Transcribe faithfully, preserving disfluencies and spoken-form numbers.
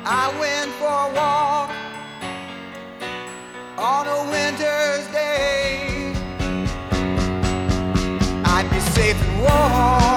I went for a walk on a winter's day. I'd be safe and warm